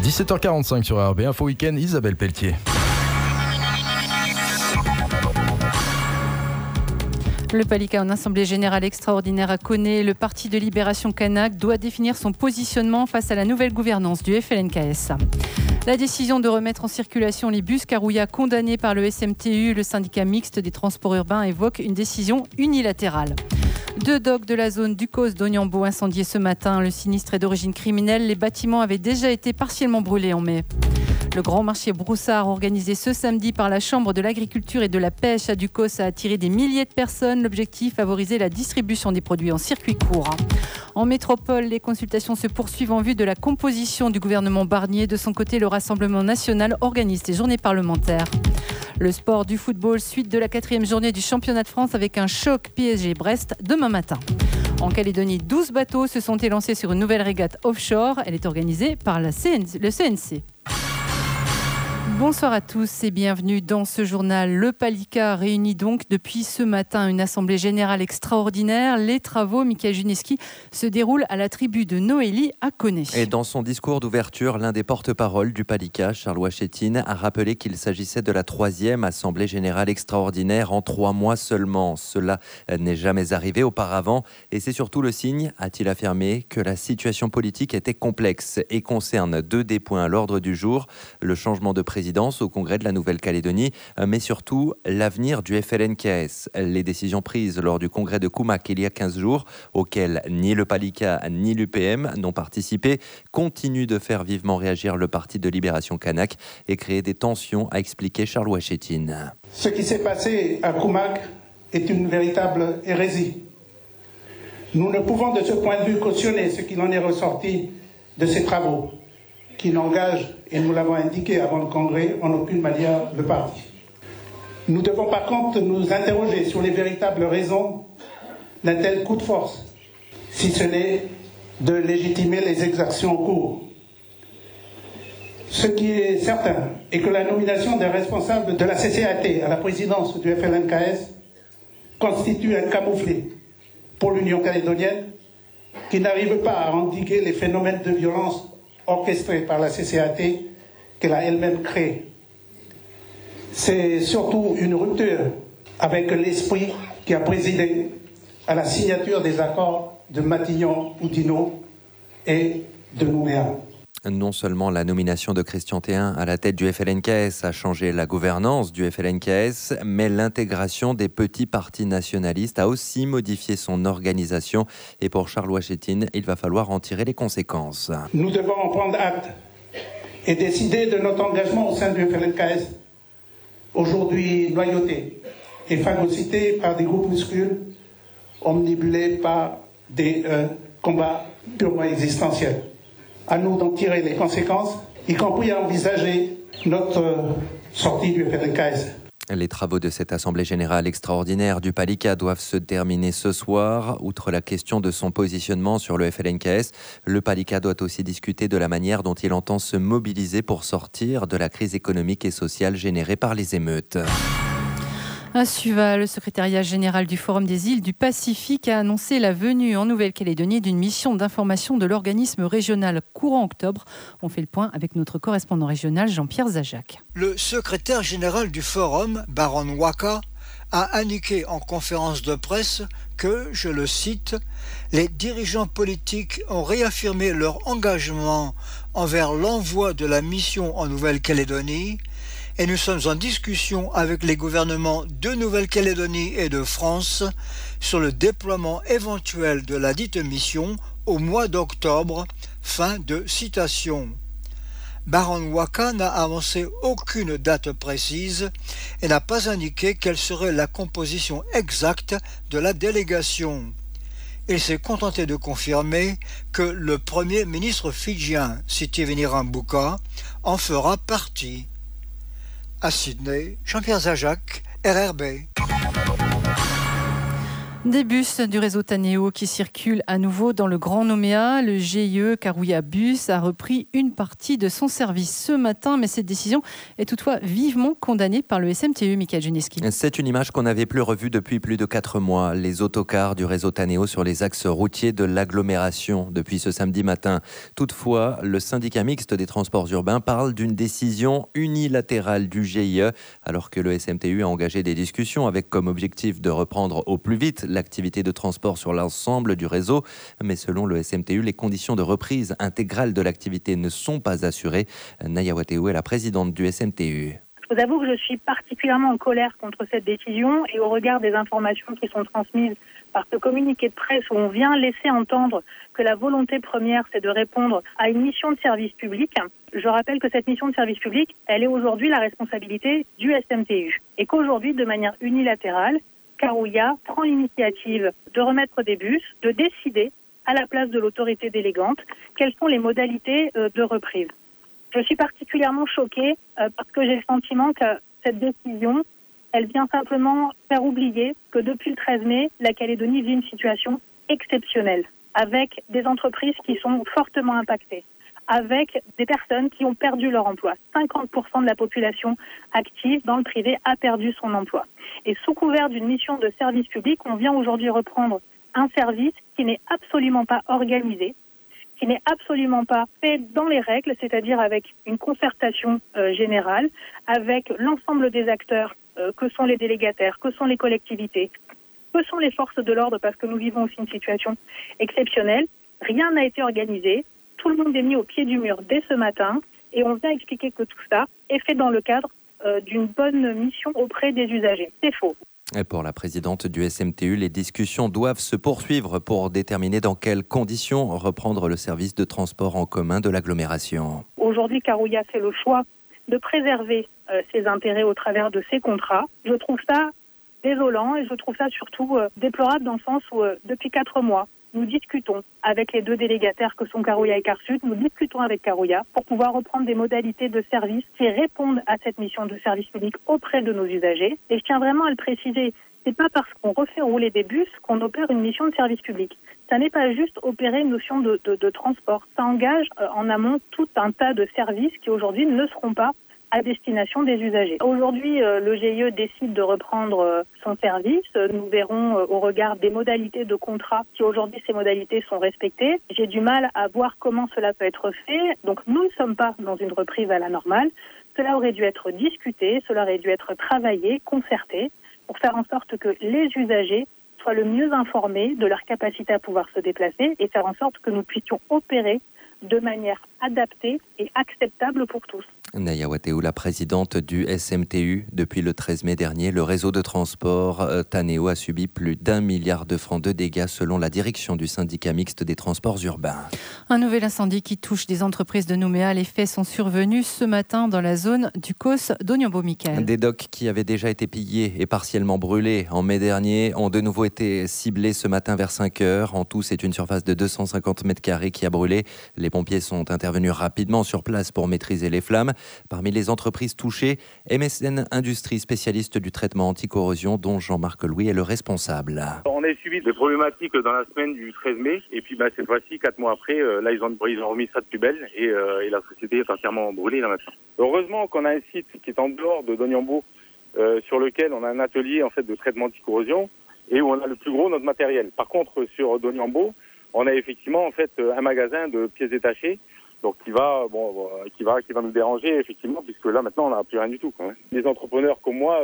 17h45 sur RB Info Week-end, Isabelle Pelletier. Le Palika en assemblée générale extraordinaire à Koné, le parti de libération kanak doit définir son positionnement face à la nouvelle gouvernance du FLNKS. La décision de remettre en circulation les bus Karouya condamnés par le SMTU, le syndicat mixte des transports urbains, évoque une décision unilatérale. 2 docks de la zone du Causse d'Ognambo incendiés ce matin. Le sinistre est d'origine criminelle. Les bâtiments avaient déjà été partiellement brûlés en mai. Le grand marché Broussard, organisé ce samedi par la Chambre de l'agriculture et de la pêche à Ducos, a attiré des milliers de personnes. L'objectif, favoriser la distribution des produits en circuit court. En métropole, les consultations se poursuivent en vue de la composition du gouvernement Barnier. De son côté, le Rassemblement national organise des journées parlementaires. Le sport du football, suite de la 4e journée du championnat de France avec un choc PSG-Brest demain matin. En Calédonie, 12 bateaux se sont élancés sur une nouvelle régate offshore. Elle est organisée par le CNC. Bonsoir à tous et bienvenue dans ce journal. Le Palika réunit donc depuis ce matin une assemblée générale extraordinaire. Les travaux, Mickaël Juneski, se déroulent à la tribu de Noélie à Koné. Et dans son discours d'ouverture, l'un des porte-paroles du Palika, Charles Ouachetine, a rappelé qu'il s'agissait de la 3e assemblée générale extraordinaire en 3 mois seulement. Cela n'est jamais arrivé auparavant et c'est surtout le signe, a-t-il affirmé, que la situation politique était complexe et concerne 2 des points à l'ordre du jour, le changement de président au Congrès de la Nouvelle-Calédonie, mais surtout l'avenir du FLNKS. Les décisions prises lors du Congrès de Koumak il y a 15 jours, auxquelles ni le Palika ni l'UPM n'ont participé, continuent de faire vivement réagir le Parti de libération kanak et créer des tensions, a expliqué Charles Ouachetine. Ce qui s'est passé à Koumak est une véritable hérésie. Nous ne pouvons de ce point de vue cautionner ce qu'il en est ressorti de ces travaux, qui n'engage, et nous l'avons indiqué avant le Congrès, en aucune manière le parti. Nous devons par contre nous interroger sur les véritables raisons d'un tel coup de force, si ce n'est de légitimer les exactions en cours. Ce qui est certain est que la nomination des responsables de la CCAT à la présidence du FLNKS constitue un camouflet pour l'Union calédonienne qui n'arrive pas à endiguer les phénomènes de violence orchestrée par la CCAT qu'elle a elle-même créée. C'est surtout une rupture avec l'esprit qui a présidé à la signature des accords de Matignon-Oudinot et de Nouméa. Non seulement la nomination de Christian Théin à la tête du FLNKS a changé la gouvernance du FLNKS, mais l'intégration des petits partis nationalistes a aussi modifié son organisation. Et pour Charles Ouachetine, il va falloir en tirer les conséquences. Nous devons en prendre acte et décider de notre engagement au sein du FLNKS, aujourd'hui noyauté et phagocyté par des groupuscules omnibulés par des combats purement existentiels. À nous d'en tirer les conséquences, y compris à envisager notre sortie du FLNKS. Les travaux de cette assemblée générale extraordinaire du Palika doivent se terminer ce soir. Outre la question de son positionnement sur le FLNKS, le Palika doit aussi discuter de la manière dont il entend se mobiliser pour sortir de la crise économique et sociale générée par les émeutes. À Suva, le secrétariat général du Forum des îles du Pacifique a annoncé la venue en Nouvelle-Calédonie d'une mission d'information de l'organisme régional courant octobre. On fait le point avec notre correspondant régional Jean-Pierre Zajac. Le secrétaire général du Forum, Baron Waka, a indiqué en conférence de presse que, je le cite, « les dirigeants politiques ont réaffirmé leur engagement envers l'envoi de la mission en Nouvelle-Calédonie et nous sommes en discussion avec les gouvernements de Nouvelle-Calédonie et de France sur le déploiement éventuel de la dite mission au mois d'octobre ». Fin de citation. Baron Waka n'a avancé aucune date précise et n'a pas indiqué quelle serait la composition exacte de la délégation. Il s'est contenté de confirmer que le Premier ministre fidjien, Sitiveni Rabuka, en fera partie. À Sydney, Jean-Pierre Zajac, RRB. Des bus du réseau Taneo qui circulent à nouveau dans le Grand Nouméa. Le GIE Karouya Bus a repris une partie de son service ce matin, mais cette décision est toutefois vivement condamnée par le SMTE, Michael Juneski. C'est une image qu'on n'avait plus revue depuis plus de 4 mois. Les autocars du réseau Taneo sur les axes routiers de l'agglomération depuis ce samedi matin. Toutefois, le syndicat mixte des transports urbains parle d'une décision unilatérale du GIE, alors que le SMTU a engagé des discussions avec comme objectif de reprendre au plus vite l'activité de transport sur l'ensemble du réseau. Mais selon le SMTU, les conditions de reprise intégrale de l'activité ne sont pas assurées. Naya Wateou est la présidente du SMTU. Je vous avoue que je suis particulièrement en colère contre cette décision et au regard des informations qui sont transmises par ce communiqué de presse où on vient laisser entendre que la volonté première, c'est de répondre à une mission de service public. Je rappelle que cette mission de service public, elle est aujourd'hui la responsabilité du SMTU et qu'aujourd'hui, de manière unilatérale, Karouya prend l'initiative de remettre des bus, de décider à la place de l'autorité délégante quelles sont les modalités de reprise. Je suis particulièrement choquée parce que j'ai le sentiment que cette décision, elle vient simplement faire oublier que depuis le 13 mai, la Calédonie vit une situation exceptionnelle avec des entreprises qui sont fortement impactées, avec des personnes qui ont perdu leur emploi. 50% de la population active dans le privé a perdu son emploi. Et sous couvert d'une mission de service public, on vient aujourd'hui reprendre un service qui n'est absolument pas organisé, qui n'est absolument pas fait dans les règles, c'est-à-dire avec une concertation générale, avec l'ensemble des acteurs que sont les délégataires, que sont les collectivités, que sont les forces de l'ordre, parce que nous vivons aussi une situation exceptionnelle. Rien n'a été organisé. Tout le monde est mis au pied du mur dès ce matin et on vient expliquer que tout ça est fait dans le cadre d'une bonne mission auprès des usagers. C'est faux. Et pour la présidente du SMTU, les discussions doivent se poursuivre pour déterminer dans quelles conditions reprendre le service de transport en commun de l'agglomération. Aujourd'hui, Karouya fait le choix de préserver ses intérêts au travers de ses contrats. Je trouve ça désolant et je trouve ça surtout déplorable dans le sens où depuis 4 mois, nous discutons avec les 2 délégataires que sont Karouya et Carsud, nous discutons avec Karouya pour pouvoir reprendre des modalités de service qui répondent à cette mission de service public auprès de nos usagers. Et je tiens vraiment à le préciser, c'est pas parce qu'on refait rouler des bus qu'on opère une mission de service public. Ça n'est pas juste opérer une notion de transport. Ça engage en amont tout un tas de services qui aujourd'hui ne seront pas à destination des usagers. Aujourd'hui, le GIE décide de reprendre son service. Nous verrons au regard des modalités de contrat si aujourd'hui ces modalités sont respectées. J'ai du mal à voir comment cela peut être fait. Donc nous ne sommes pas dans une reprise à la normale. Cela aurait dû être discuté, cela aurait dû être travaillé, concerté, pour faire en sorte que les usagers soient le mieux informés de leur capacité à pouvoir se déplacer et faire en sorte que nous puissions opérer de manière adaptée et acceptable pour tous. Naya Wateou, la présidente du SMTU. Depuis le 13 mai dernier, le réseau de transport Taneo a subi plus d'1 milliard de francs de dégâts selon la direction du syndicat mixte des transports urbains. Un nouvel incendie qui touche des entreprises de Nouméa. Les faits sont survenus ce matin dans la zone du COS d'Ognambo, Michael. Des docks qui avaient déjà été pillés et partiellement brûlés en mai dernier ont de nouveau été ciblés ce matin vers 5 heures. En tout, c'est une surface de 250 mètres carrés qui a brûlé. Les pompiers sont intervenus rapidement sur place pour maîtriser les flammes. Parmi les entreprises touchées, MSN Industrie, spécialiste du traitement anti-corrosion, dont Jean-Marc Louis est le responsable. On a suivi des problématiques dans la semaine du 13 mai. Et puis cette fois-ci, 4 mois après, là ils ont remis ça de plus belle et la société est entièrement brûlée là maintenant. Heureusement qu'on a un site qui est en dehors de Dognambo, sur lequel on a un atelier en fait de traitement anti-corrosion et où on a le plus gros de notre matériel. Par contre, sur Dognambo, on a effectivement en fait un magasin de pièces détachées. Donc qui va nous déranger effectivement, puisque là maintenant on n'a plus rien du tout. Les entrepreneurs comme moi,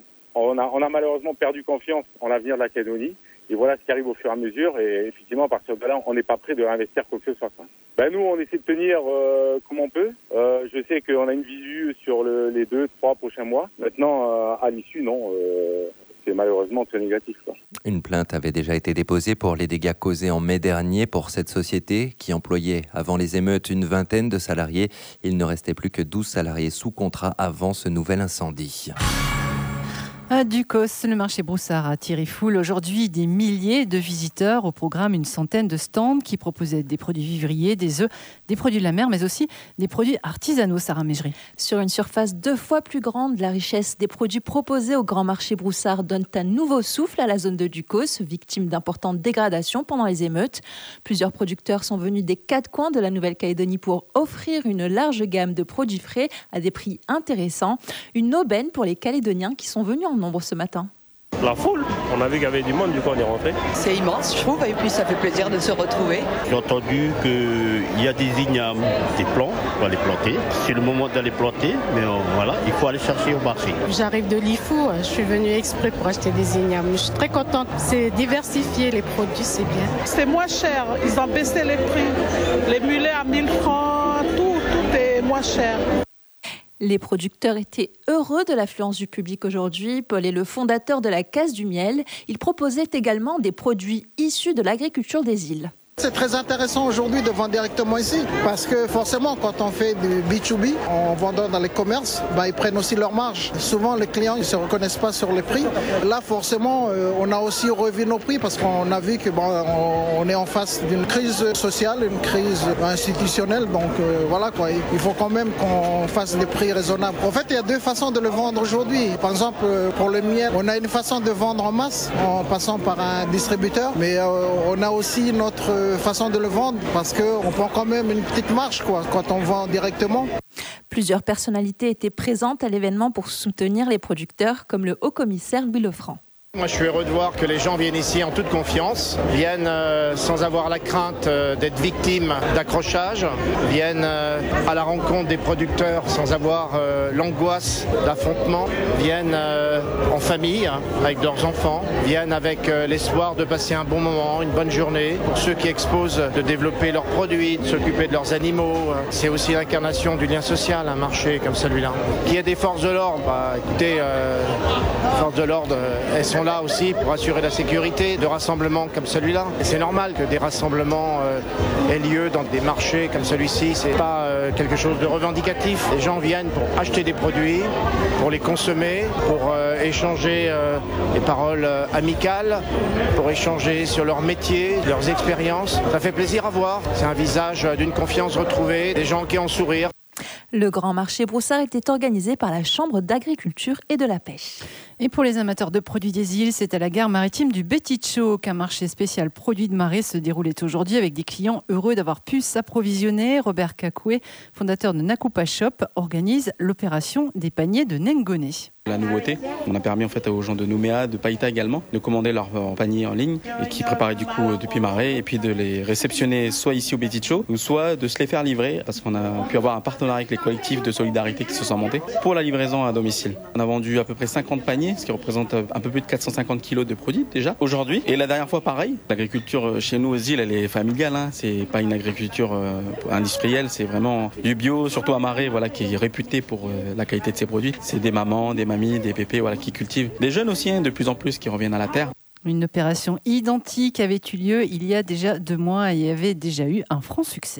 on a malheureusement perdu confiance en l'avenir de la Calédonie. Et voilà ce qui arrive au fur et à mesure. Et effectivement, à partir de là, on n'est pas prêt de réinvestir quoi que ce soit. Nous, on essaie de tenir comme on peut. Je sais qu'on a une visu sur les 2-3 prochains mois. Maintenant, à l'issue, non. C'est malheureusement très négatif. Une plainte avait déjà été déposée pour les dégâts causés en mai dernier pour cette société qui employait avant les émeutes une vingtaine de salariés. Il ne restait plus que 12 salariés sous contrat avant ce nouvel incendie. À Ducos, le marché Broussard a tiré foule aujourd'hui des milliers de visiteurs. Au programme, une centaine de stands qui proposaient des produits vivriers, des œufs, des produits de la mer, mais aussi des produits artisanaux, Sarah Mejri. Sur une surface 2 fois plus grande, la richesse des produits proposés au grand marché Broussard donne un nouveau souffle à la zone de Ducos, victime d'importantes dégradations pendant les émeutes. Plusieurs producteurs sont venus des 4 coins de la Nouvelle-Calédonie pour offrir une large gamme de produits frais à des prix intéressants. Une aubaine pour les Calédoniens qui sont venus en nombre ce matin. La foule, on a vu qu'il y avait du monde, du coup on est rentré. C'est immense, je trouve, et puis ça fait plaisir de se retrouver. J'ai entendu qu'il y a des ignames, des plants, on va les planter. C'est le moment d'aller planter, mais voilà, il faut aller chercher au marché. J'arrive de Lifou, je suis venue exprès pour acheter des ignames. Je suis très contente, c'est diversifié, les produits, c'est bien. C'est moins cher, ils ont baissé les prix. Les mulets à 1000 francs, tout est moins cher. Les producteurs étaient heureux de l'affluence du public aujourd'hui. Paul est le fondateur de la Case du Miel. Il proposait également des produits issus de l'agriculture des îles. C'est très intéressant aujourd'hui de vendre directement ici parce que forcément quand on fait du B2B, en vendant dans les commerces, ils prennent aussi leur marge. Souvent les clients ne se reconnaissent pas sur les prix. Là forcément on a aussi revu nos prix parce qu'on a vu que on est en face d'une crise sociale, une crise institutionnelle. Donc voilà quoi, il faut quand même qu'on fasse des prix raisonnables. En fait il y a 2 façons de le vendre aujourd'hui. Par exemple pour le miel, on a une façon de vendre en masse en passant par un distributeur, mais on a aussi notre façon de le vendre parce qu'on prend quand même une petite marge quand on vend directement. Plusieurs personnalités étaient présentes à l'événement pour soutenir les producteurs comme le haut-commissaire Louis Lefranc. Moi, je suis heureux de voir que les gens viennent ici en toute confiance, viennent sans avoir la crainte d'être victimes d'accrochage, viennent à la rencontre des producteurs sans avoir l'angoisse d'affrontement, viennent en famille avec leurs enfants, viennent avec l'espoir de passer un bon moment, une bonne journée. Pour ceux qui exposent, de développer leurs produits, de s'occuper de leurs animaux. C'est aussi l'incarnation du lien social, un marché comme celui-là. Qu'il y ait des forces de l'ordre, écoutez, les forces de l'ordre, elles sont là aussi pour assurer la sécurité de rassemblements comme celui-là. Et c'est normal que des rassemblements aient lieu dans des marchés comme celui-ci. C'est pas quelque chose de revendicatif. Les gens viennent pour acheter des produits, pour les consommer, pour échanger des paroles amicales, pour échanger sur leur métier, leurs expériences. Ça fait plaisir à voir. C'est un visage d'une confiance retrouvée, des gens qui ont sourire. Le grand marché Broussard était organisé par la Chambre d'agriculture et de la pêche. Et pour les amateurs de produits des îles, c'est à la gare maritime du Beticho qu'un marché spécial produits de marée se déroulait aujourd'hui avec des clients heureux d'avoir pu s'approvisionner. Robert Kakoué, fondateur de Nakupa Shop, organise l'opération des paniers de Nengone. La nouveauté, on a permis en fait aux gens de Nouméa, de Païta également, de commander leur panier en ligne et qui préparaient du coup depuis marée et puis de les réceptionner soit ici au Beticho ou soit de se les faire livrer parce qu'on a pu avoir un partenariat avec les collectifs de solidarité qui se sont montés pour la livraison à domicile. On a vendu à peu près 50 paniers, ce qui représente un peu plus de 450 kilos de produits déjà aujourd'hui. Et la dernière fois pareil, l'agriculture chez nous aux îles elle est familiale, c'est pas une agriculture industrielle, c'est vraiment du bio, surtout à marée, qui est réputé pour la qualité de ses produits. C'est des mamans, des mamies, des pépés qui cultivent. Des jeunes aussi, de plus en plus qui reviennent à la terre. Une opération identique avait eu lieu il y a déjà 2 mois et avait déjà eu un franc succès.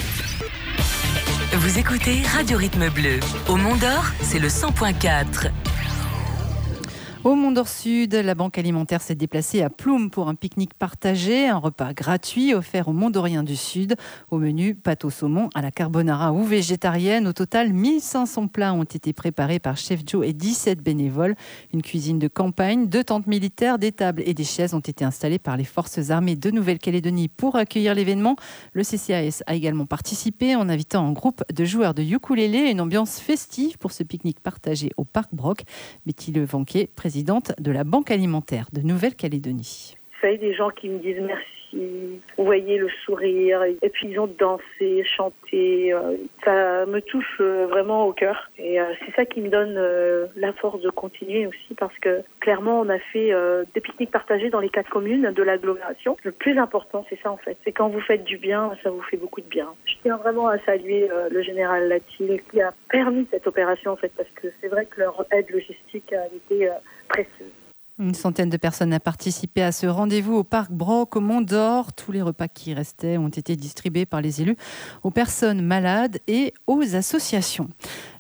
Vous écoutez Radio Rythme Bleu. Au Mont d'Or, c'est le 100.4. Au Mont d'Or Sud, la Banque alimentaire s'est déplacée à Ploum pour un pique-nique partagé, un repas gratuit offert aux Mondoriens du Sud. Au menu, pâte au saumon à la carbonara ou végétarienne. Au total, 1500 plats ont été préparés par Chef Joe et 17 bénévoles. Une cuisine de campagne, 2 tentes militaires, des tables et des chaises ont été installées par les forces armées de Nouvelle-Calédonie pour accueillir l'événement. Le CCAS a également participé en invitant un groupe de joueurs de ukulélé et une ambiance festive pour ce pique-nique partagé au Parc Broc. Betty Levanquet, présidente de la Banque alimentaire de Nouvelle-Calédonie. Vous savez, des gens qui me disent merci, vous voyez le sourire, et puis ils ont dansé, chanté, ça me touche vraiment au cœur. Et c'est ça qui me donne la force de continuer aussi, parce que clairement on a fait des pique-niques partagés dans les 4 communes de l'agglomération. Le plus important, c'est ça en fait, c'est quand vous faites du bien, ça vous fait beaucoup de bien. Je tiens vraiment à saluer le général Latil qui a permis cette opération en fait, parce que c'est vrai que leur aide logistique a été précieuse. Une centaine de personnes a participé à ce rendez-vous au Parc Broc, au Mont d'Or. Tous les repas qui restaient ont été distribués par les élus aux personnes malades et aux associations.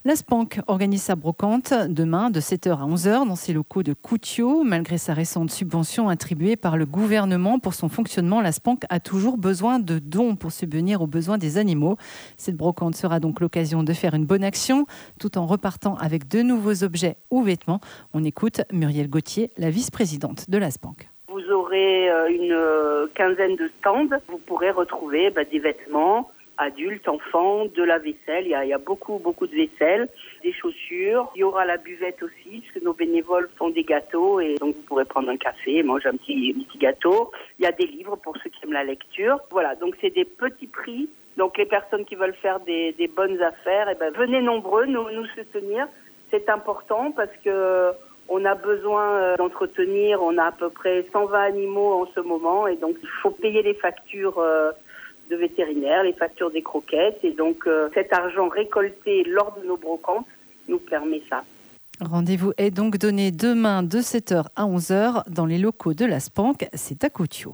La Spank organise sa brocante demain de 7h à 11h dans ses locaux de Coutiaux. Malgré sa récente subvention attribuée par le gouvernement pour son fonctionnement, la Spank a toujours besoin de dons pour subvenir aux besoins des animaux. Cette brocante sera donc l'occasion de faire une bonne action tout en repartant avec de nouveaux objets ou vêtements. On écoute Muriel Gauthier, la vice-présidente de la Spank. Vous aurez une quinzaine de stands. Vous pourrez retrouver des vêtements, adultes, enfants, de la vaisselle. Il y a beaucoup de vaisselle, des chaussures. Il y aura la buvette aussi, puisque nos bénévoles font des gâteaux et donc vous pourrez prendre un café, manger un petit gâteau. Il y a des livres pour ceux qui aiment la lecture. Voilà, donc c'est des petits prix. Donc les personnes qui veulent faire des bonnes affaires, venez nombreux nous soutenir. C'est important parce que on a besoin d'entretenir. On a à peu près 120 animaux en ce moment et donc il faut payer les factures de vétérinaires, les factures des croquettes. Et donc, cet argent récolté lors de nos brocantes nous permet ça. Rendez-vous est donc donné demain de 7h à 11h dans les locaux de la Spank. C'est à Coutiaux.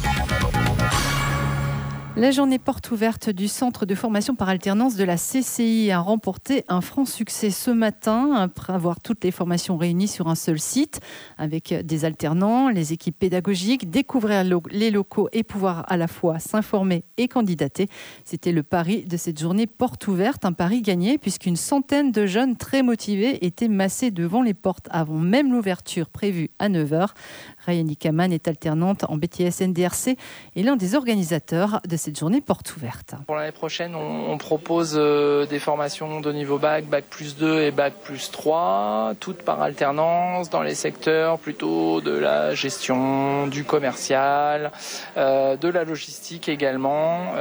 La journée porte ouverte du centre de formation par alternance de la CCI a remporté un franc succès ce matin après avoir toutes les formations réunies sur un seul site avec des alternants, les équipes pédagogiques, découvrir les locaux et pouvoir à la fois s'informer et candidater. C'était le pari de cette journée porte ouverte, un pari gagné puisqu'une centaine de jeunes très motivés étaient massés devant les portes avant même l'ouverture prévue à 9h. Rayani Kaman est alternante en BTS NDRC et l'un des organisateurs de cette journée porte ouverte. Pour l'année prochaine, on propose des formations de niveau bac, bac plus 2 et bac plus 3, toutes par alternance dans les secteurs plutôt de la gestion, du commercial, de la logistique également,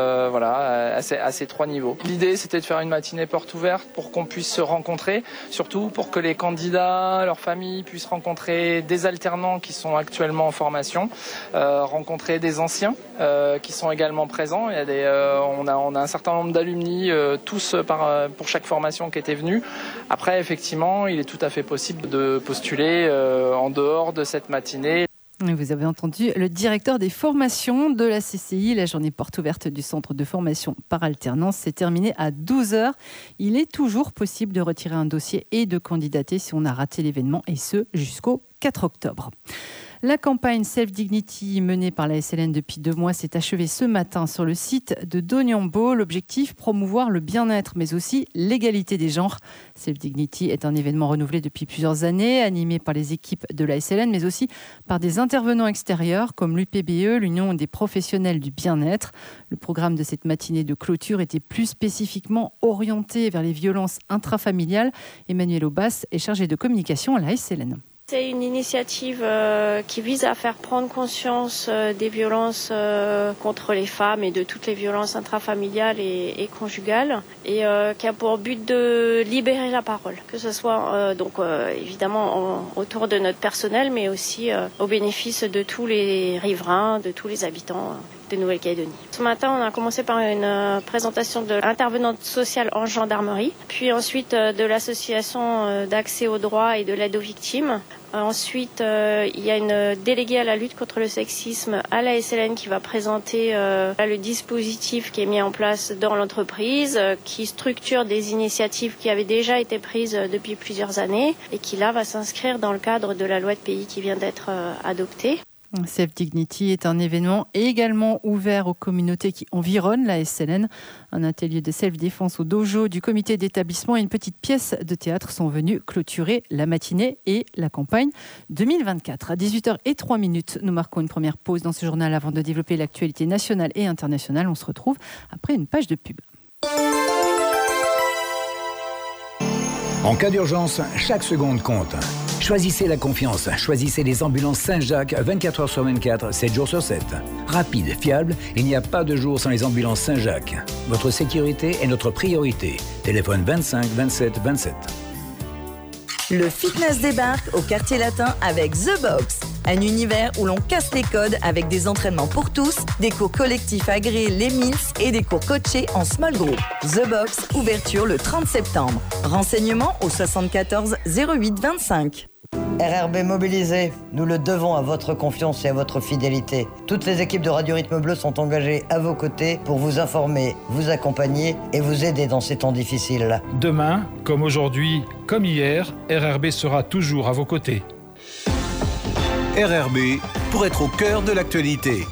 à ces 3 niveaux. L'idée, c'était de faire une matinée porte ouverte pour qu'on puisse se rencontrer, surtout pour que les candidats, leurs familles puissent rencontrer des alternants qui sont actuellement en formation, rencontrer des anciens qui sont également présents. Il y a on a un certain nombre d'alumni, tous pour chaque formation qui était venue. Après, effectivement, il est tout à fait possible de postuler en dehors de cette matinée. Vous avez entendu le directeur des formations de la CCI. La journée porte ouverte du centre de formation par alternance s'est terminée à 12h. Il est toujours possible de retirer un dossier et de candidater si on a raté l'événement, et ce jusqu'au 4 octobre. La campagne Self Dignity menée par la SLN depuis 2 mois s'est achevée ce matin sur le site de Donyambo. L'objectif, promouvoir le bien-être mais aussi l'égalité des genres. Self Dignity est un événement renouvelé depuis plusieurs années, animé par les équipes de la SLN mais aussi par des intervenants extérieurs comme l'UPBE, l'Union des professionnels du bien-être. Le programme de cette matinée de clôture était plus spécifiquement orienté vers les violences intrafamiliales. Emmanuel Aubas est chargé de communication à la SLN. C'est une initiative qui vise à faire prendre conscience des violences contre les femmes et de toutes les violences intrafamiliales et conjugales et qui a pour but de libérer la parole, que ce soit évidemment autour de notre personnel mais aussi au bénéfice de tous les riverains, de tous les habitants de Nouvelle-Calédonie. Ce matin, on a commencé par une présentation de l'intervenante sociale en gendarmerie, puis ensuite de l'association d'accès aux droits et de l'aide aux victimes. Ensuite, il y a une déléguée à la lutte contre le sexisme à la SLN qui va présenter le dispositif qui est mis en place dans l'entreprise, qui structure des initiatives qui avaient déjà été prises depuis plusieurs années et qui là va s'inscrire dans le cadre de la loi de pays qui vient d'être adoptée. Self Dignity est un événement également ouvert aux communautés qui environnent la SLN. Un atelier de self-défense au dojo du comité d'établissement et une petite pièce de théâtre sont venus clôturer la matinée et la campagne 2024. À 18h03, nous marquons une première pause dans ce journal avant de développer l'actualité nationale et internationale. On se retrouve après une page de pub. En cas d'urgence, chaque seconde compte. Choisissez la confiance. Choisissez les ambulances Saint-Jacques 24h sur 24, 7 jours sur 7. Rapide, fiable, il n'y a pas de jour sans les ambulances Saint-Jacques. Votre sécurité est notre priorité. Téléphone 25 27 27. Le fitness débarque au Quartier Latin avec The Box. Un univers où l'on casse les codes avec des entraînements pour tous, des cours collectifs agréés les MILS et des cours coachés en small group. The Box, ouverture le 30 septembre. Renseignements au 74 08 25. RRB mobilisé, nous le devons à votre confiance et à votre fidélité. Toutes les équipes de Radio Rythme Bleu sont engagées à vos côtés pour vous informer, vous accompagner et vous aider dans ces temps difficiles. Demain, comme aujourd'hui, comme hier, RRB sera toujours à vos côtés. RRB, pour être au cœur de l'actualité.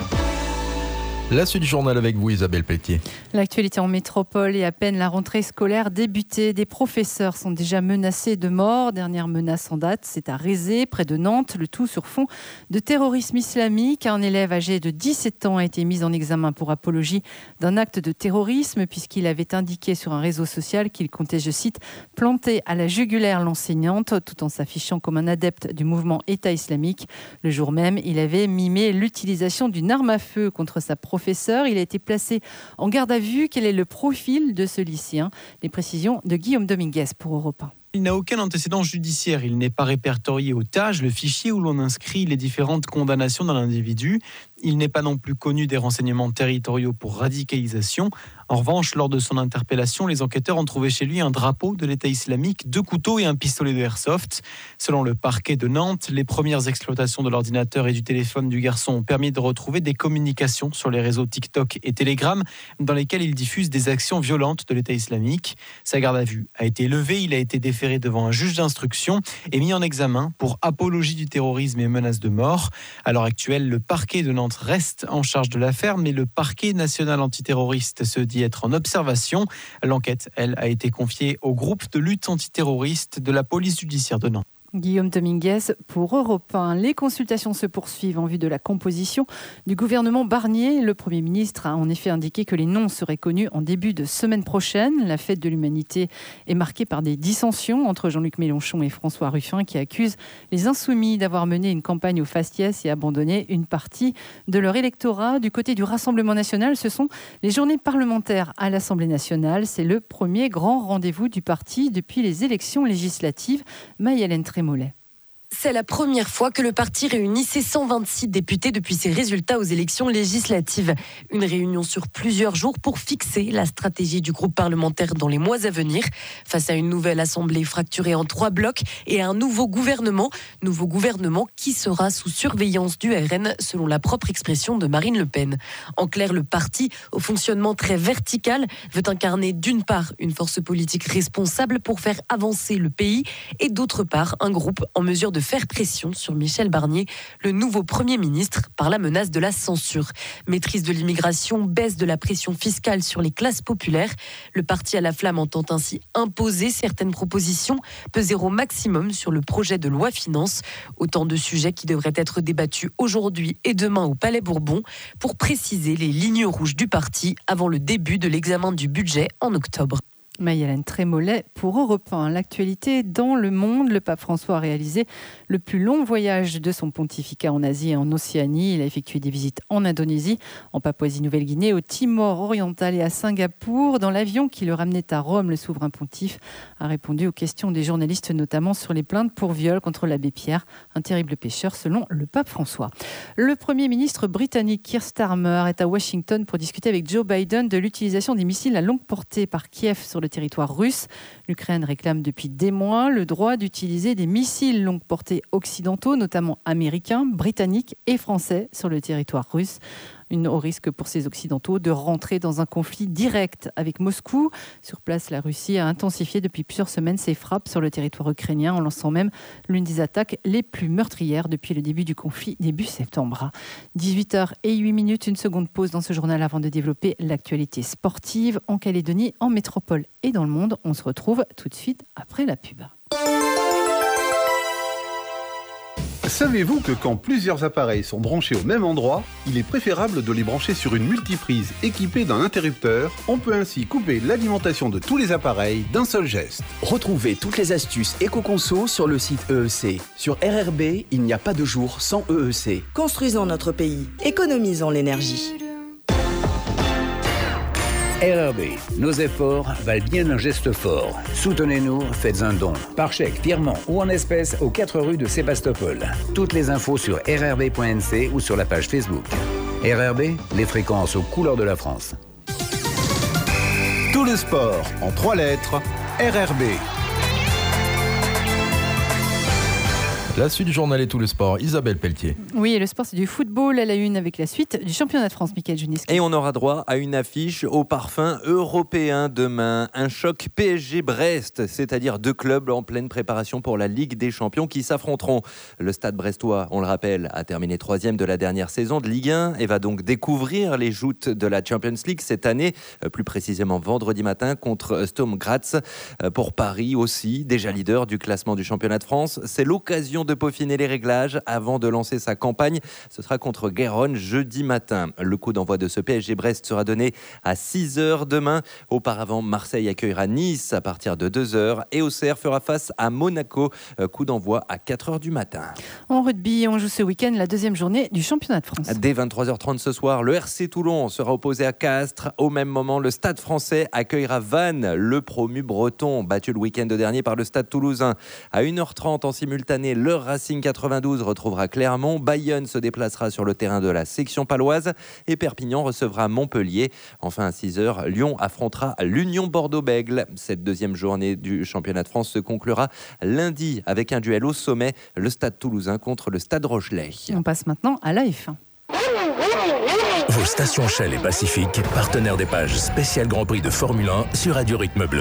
La suite du journal avec vous, Isabelle Pelletier. L'actualité en métropole et à peine la rentrée scolaire débutée. Des professeurs sont déjà menacés de mort. Dernière menace en date, c'est à Rézé, près de Nantes. Le tout sur fond de terrorisme islamique. Un élève âgé de 17 ans a été mis en examen pour apologie d'un acte de terrorisme puisqu'il avait indiqué sur un réseau social qu'il comptait, je cite, planter à la jugulaire l'enseignante tout en s'affichant comme un adepte du mouvement État islamique. Le jour même, il avait mimé l'utilisation d'une arme à feu contre sa professeure. Il a été placé en garde à vue. Quel est le profil de ce lycéen ? Les précisions de Guillaume Dominguez pour Europe 1. Il n'a aucun antécédent judiciaire. Il n'est pas répertorié au TAJ, le fichier où l'on inscrit les différentes condamnations d'un individu. Il n'est pas non plus connu des renseignements territoriaux pour radicalisation. En revanche, lors de son interpellation, les enquêteurs ont trouvé chez lui un drapeau de l'État islamique, 2 couteaux et un pistolet de airsoft. Selon le parquet de Nantes, les premières exploitations de l'ordinateur et du téléphone du garçon ont permis de retrouver des communications sur les réseaux TikTok et Telegram dans lesquels il diffuse des actions violentes de l'État islamique. Sa garde à vue a été levée, il a été déféré devant un juge d'instruction et mis en examen pour apologie du terrorisme et menace de mort. À l'heure actuelle, le parquet de Nantes reste en charge de l'affaire, mais le parquet national antiterroriste se dit être en observation. L'enquête, elle, a été confiée au groupe de lutte antiterroriste de la police judiciaire de Nantes. Guillaume Dominguez pour Europe 1. Les consultations se poursuivent en vue de la composition du gouvernement Barnier. Le Premier ministre a en effet indiqué que les noms seraient connus en début de semaine prochaine. La fête de l'humanité est marquée par des dissensions entre Jean-Luc Mélenchon et François Ruffin qui accusent les Insoumis d'avoir mené une campagne au faciès et abandonné une partie de leur électorat. Du côté du Rassemblement national, ce sont les journées parlementaires à l'Assemblée nationale. C'est le premier grand rendez-vous du parti depuis les élections législatives. Maï-Hélène Trémollet. C'est la première fois que le parti réunit ses 126 députés depuis ses résultats aux élections législatives. Une réunion sur plusieurs jours pour fixer la stratégie du groupe parlementaire dans les mois à venir. Face à une nouvelle assemblée fracturée en 3 blocs et à un nouveau gouvernement qui sera sous surveillance du RN selon la propre expression de Marine Le Pen. En clair, le parti, au fonctionnement très vertical, veut incarner d'une part une force politique responsable pour faire avancer le pays et d'autre part un groupe en mesure de faire pression sur Michel Barnier, le nouveau Premier ministre, par la menace de la censure. Maîtrise de l'immigration, baisse de la pression fiscale sur les classes populaires. Le parti à la flamme entend ainsi imposer certaines propositions, peser au maximum sur le projet de loi finances. Autant de sujets qui devraient être débattus aujourd'hui et demain au Palais Bourbon pour préciser les lignes rouges du parti avant le début de l'examen du budget en octobre. Maï-Hélène Trémollet pour Europe 1. L'actualité dans le monde, le pape François a réalisé le plus long voyage de son pontificat en Asie et en Océanie. Il a effectué des visites en Indonésie, en Papouasie-Nouvelle-Guinée, au Timor oriental et à Singapour. Dans l'avion qui le ramenait à Rome, le souverain pontife a répondu aux questions des journalistes, notamment sur les plaintes pour viol contre l'abbé Pierre, un terrible pécheur selon le pape François. Le Premier ministre britannique Keir Starmer est à Washington pour discuter avec Joe Biden de l'utilisation des missiles à longue portée par Kiev sur le territoire russe. L'Ukraine réclame depuis des mois le droit d'utiliser des missiles longue portée occidentaux, notamment américains, britanniques et français, sur le territoire russe. Au risque pour ces Occidentaux de rentrer dans un conflit direct avec Moscou. Sur place, la Russie a intensifié depuis plusieurs semaines ses frappes sur le territoire ukrainien en lançant même l'une des attaques les plus meurtrières depuis le début du conflit, début septembre. 18h08, une seconde pause dans ce journal avant de développer l'actualité sportive en Calédonie, en métropole et dans le monde. On se retrouve tout de suite après la pub. Savez-vous que quand plusieurs appareils sont branchés au même endroit, il est préférable de les brancher sur une multiprise équipée d'un interrupteur. On peut ainsi couper l'alimentation de tous les appareils d'un seul geste. Retrouvez toutes les astuces éco-conso sur le site EEC. Sur RRB, il n'y a pas de jour sans EEC. Construisons notre pays, économisons l'énergie. RRB, nos efforts valent bien un geste fort. Soutenez-nous, faites un don. Par chèque, virement ou en espèces aux 4 rues de Sébastopol. Toutes les infos sur rrb.nc ou sur la page Facebook. RRB, les fréquences aux couleurs de la France. Tout le sport en 3 lettres, RRB. La suite du journal et tout le sport, Isabelle Pelletier. Oui, et le sport, c'est du football à la une avec la suite du championnat de France, Mickaël Juniski. Et on aura droit à une affiche au parfum européen demain. Un choc PSG-Brest, c'est-à-dire deux clubs en pleine préparation pour la Ligue des Champions qui s'affronteront. Le Stade brestois, on le rappelle, a terminé 3e de la dernière saison de Ligue 1 et va donc découvrir les joutes de la Champions League cette année, plus précisément vendredi matin contre Sturm Graz. Pour Paris aussi, déjà leader du classement du championnat de France, c'est l'occasion de peaufiner les réglages avant de lancer sa campagne. Ce sera contre Gérone jeudi matin. Le coup d'envoi de ce PSG-Brest sera donné à 6h demain. Auparavant, Marseille accueillera Nice à partir de 2h et Auxerre fera face à Monaco. Coup d'envoi à 4h du matin. En rugby, on joue ce week-end la deuxième journée du championnat de France. Dès 23h30 ce soir, le RC Toulon sera opposé à Castres. Au même moment, le Stade français accueillera Vannes, le promu breton, battu le week-end dernier par le Stade toulousain. À 1h30 en simultané, le Racing 92 retrouvera Clermont. Bayonne se déplacera sur le terrain de la section paloise et Perpignan recevra Montpellier. Enfin à 6h, Lyon affrontera l'Union Bordeaux-Bègles. Cette deuxième journée du championnat de France se conclura lundi avec un duel au sommet, le Stade toulousain contre le Stade Rochelais. On passe maintenant à la F1. Vos stations Shell et Pacifique, partenaires des pages spéciales Grand Prix de Formule 1 sur Radio Rythme Bleu.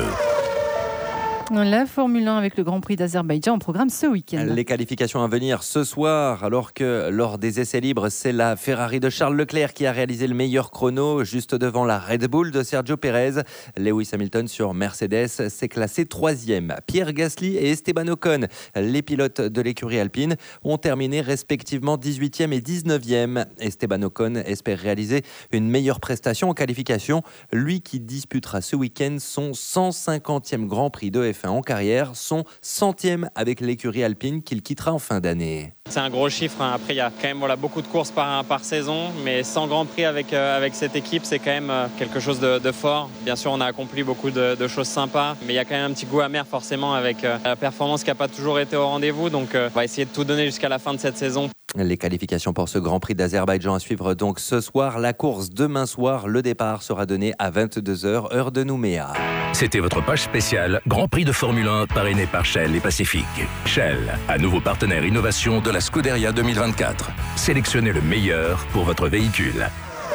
La Formule 1 avec le Grand Prix d'Azerbaïdjan en programme ce week-end. Les qualifications à venir ce soir, alors que lors des essais libres, c'est la Ferrari de Charles Leclerc qui a réalisé le meilleur chrono, juste devant la Red Bull de Sergio Pérez. Lewis Hamilton sur Mercedes s'est classé 3e. Pierre Gasly et Esteban Ocon, les pilotes de l'écurie alpine, ont terminé respectivement 18e et 19e. Esteban Ocon espère réaliser une meilleure prestation en qualification, lui qui disputera ce week-end son 150e Grand Prix de F1 en carrière, son 100e avec l'écurie alpine qu'il quittera en fin d'année. C'est un gros chiffre. Après, il y a quand même beaucoup de courses par saison, mais 100 Grands Prix avec cette équipe, c'est quand même quelque chose de fort. Bien sûr, on a accompli beaucoup de choses sympas, mais il y a quand même un petit goût amer forcément avec la performance qui n'a pas toujours été au rendez-vous. Donc, on va essayer de tout donner jusqu'à la fin de cette saison. Les qualifications pour ce Grand Prix d'Azerbaïdjan à suivre donc ce soir. La course demain soir, le départ sera donné à 22h, heure de Nouméa. C'était votre page spéciale Grand Prix de Formule 1 parrainé par Shell et Pacifique. Shell, à nouveau partenaire innovation de la Scuderia 2024. Sélectionnez le meilleur pour votre véhicule.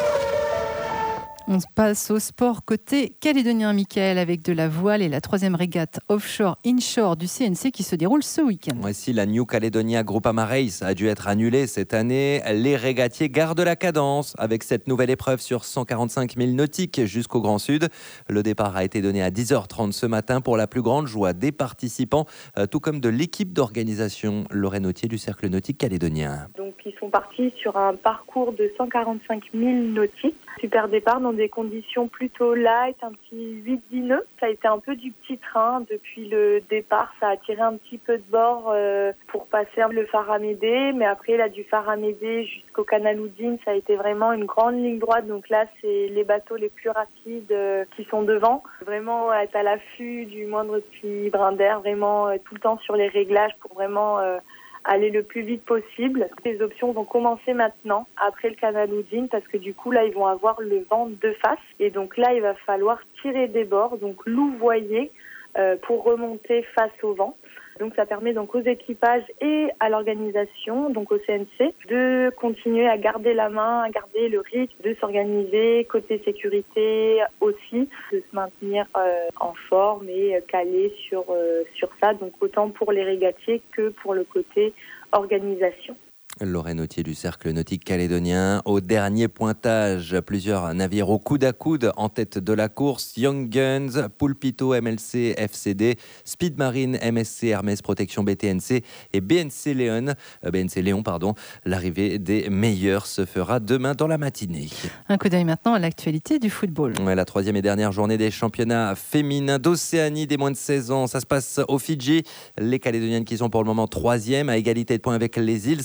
On passe au sport côté calédonien, Mickaël, avec de la voile et la 3e régate offshore-inshore du CNC qui se déroule ce week-end. Voici la New Caledonia Groupama Race a dû être annulée cette année. Les régatiers gardent la cadence avec cette nouvelle épreuve sur 145 000 nautiques jusqu'au Grand Sud. Le départ a été donné à 10h30 ce matin pour la plus grande joie des participants, tout comme de l'équipe d'organisation, Lorraine Autier du Cercle Nautique Calédonien. Donc ils sont partis sur un parcours de 145 000 nautiques. Super départ dans des conditions plutôt light, un petit 8-10 nœuds. Ça a été un peu du petit train depuis le départ. Ça a tiré un petit peu de bord pour passer le phare Amédée. Mais après, là, du phare Amédée jusqu'au canal Oudine, ça a été vraiment une grande ligne droite. Donc là, c'est les bateaux les plus rapides qui sont devant. Vraiment être à l'affût du moindre petit brin d'air, vraiment tout le temps sur les réglages pour vraiment aller le plus vite possible. Les options vont commencer maintenant, après le canal Oudine, parce que du coup, là, ils vont avoir le vent de face. Et donc là, il va falloir tirer des bords, donc louvoyer pour remonter face au vent. Donc ça permet donc aux équipages et à l'organisation, donc au CNC, de continuer à garder la main, à garder le rythme, de s'organiser côté sécurité aussi, de se maintenir en forme et calé sur ça, donc autant pour les régatiers que pour le côté organisation. Lorraine Autier du Cercle Nautique Calédonien. Au dernier pointage, plusieurs navires au coude à coude en tête de la course. Young Guns, Pulpito MLC FCD, Speed Marine MSC Hermès Protection BTNC et BNC Léon. L'arrivée des meilleurs se fera demain dans la matinée. Un coup d'œil maintenant à l'actualité du football. Ouais, la 3e et dernière journée des championnats féminins d'Océanie des moins de 16 ans. Ça se passe aux Fidji. Les Calédoniennes qui sont pour le moment 3e à égalité de points avec les îles Salomon.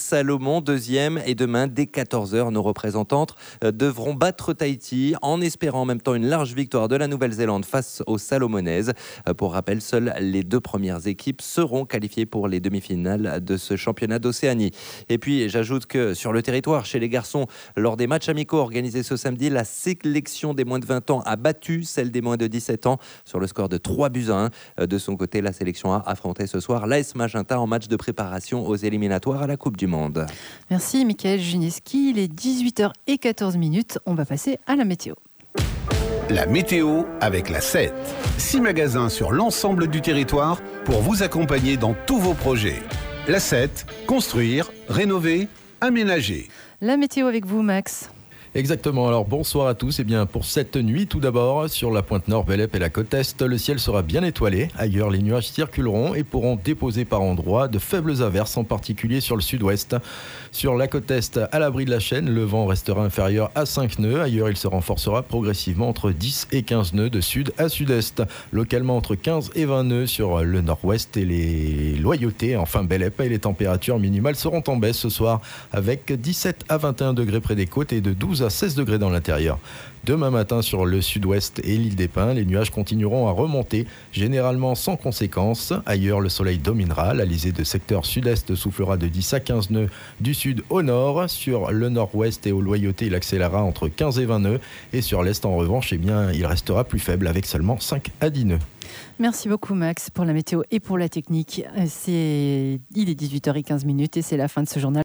Salomon, deuxième. Et demain, dès 14h, nos représentantes devront battre Tahiti en espérant en même temps une large victoire de la Nouvelle-Zélande face aux Salomonaises. Pour rappel, seules les 2 premières équipes seront qualifiées pour les demi-finales de ce championnat d'Océanie. Et puis, j'ajoute que sur le territoire, chez les garçons, lors des matchs amicaux organisés ce samedi, la sélection des moins de 20 ans a battu celle des moins de 17 ans sur le score de 3-1. De son côté, la sélection A affrontait ce soir l'AS Magenta en match de préparation aux éliminatoires à la Coupe du Monde. Merci Mickaël Gineski, il est 18h14. On va passer à la météo. La météo avec la 7. 6 magasins sur l'ensemble du territoire pour vous accompagner dans tous vos projets. La 7, construire, rénover, aménager. La météo avec vous, Max. Exactement, alors bonsoir à tous. Et bien pour cette nuit, tout d'abord, sur la pointe nord, Bélep et la côte est, le ciel sera bien étoilé. Ailleurs, les nuages circuleront et pourront déposer par endroits de faibles averses, en particulier sur le sud-ouest. Sur la côte est, à l'abri de la chaîne, le vent restera inférieur à 5 nœuds. Ailleurs, il se renforcera progressivement entre 10 et 15 nœuds de sud à sud-est. Localement, entre 15 et 20 nœuds sur le nord-ouest et les loyautés. Enfin, Bélep et les températures minimales seront en baisse ce soir avec 17 à 21 degrés près des côtes et de 12 à 16 degrés dans l'intérieur. Demain matin sur le sud-ouest et l'île des Pins, les nuages continueront à remonter, généralement sans conséquence. Ailleurs, le soleil dominera. L'alizé de secteur sud-est soufflera de 10 à 15 nœuds du sud au nord. Sur le nord-ouest et aux loyautés, il accélérera entre 15 et 20 nœuds. Et sur l'est, en revanche, il restera plus faible avec seulement 5 à 10 nœuds. Merci beaucoup Max pour la météo et pour la technique. Il est 18h15 et c'est la fin de ce journal.